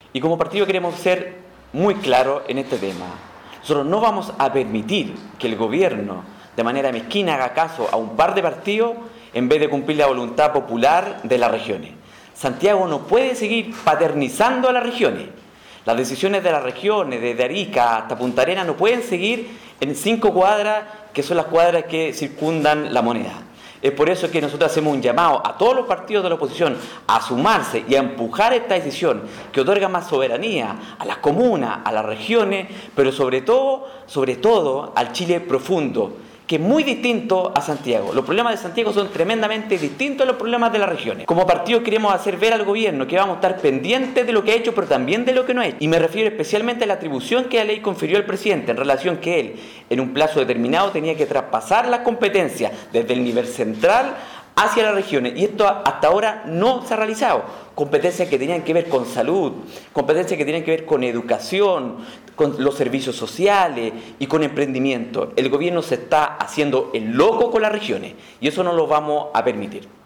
Y como partido queremos ser muy claros en este tema. Nosotros no vamos a permitir que el gobierno, de manera mezquina, haga caso a un par de partidos en vez de cumplir la voluntad popular de las regiones. Santiago no puede seguir paternizando a las regiones. Las decisiones de las regiones, desde Arica hasta Punta Arenas, no pueden seguir en 5 cuadras, que son las cuadras que circundan La Moneda. Es por eso que nosotros hacemos un llamado a todos los partidos de la oposición a sumarse y a empujar esta decisión que otorga más soberanía a las comunas, a las regiones, pero sobre todo al Chile profundo, que es muy distinto a Santiago. Los problemas de Santiago son tremendamente distintos a los problemas de las regiones. Como partido queremos hacer ver al gobierno que vamos a estar pendientes de lo que ha hecho, pero también de lo que no ha hecho. Y me refiero especialmente a la atribución que la ley confirió al presidente en relación que él, en un plazo determinado, tenía que traspasar las competencias desde el nivel central hacia las regiones. Y esto hasta ahora no se ha realizado. Competencias que tenían que ver con salud, competencias que tenían que ver con educación, con los servicios sociales y con emprendimiento. El gobierno se está haciendo el loco con las regiones y eso no lo vamos a permitir.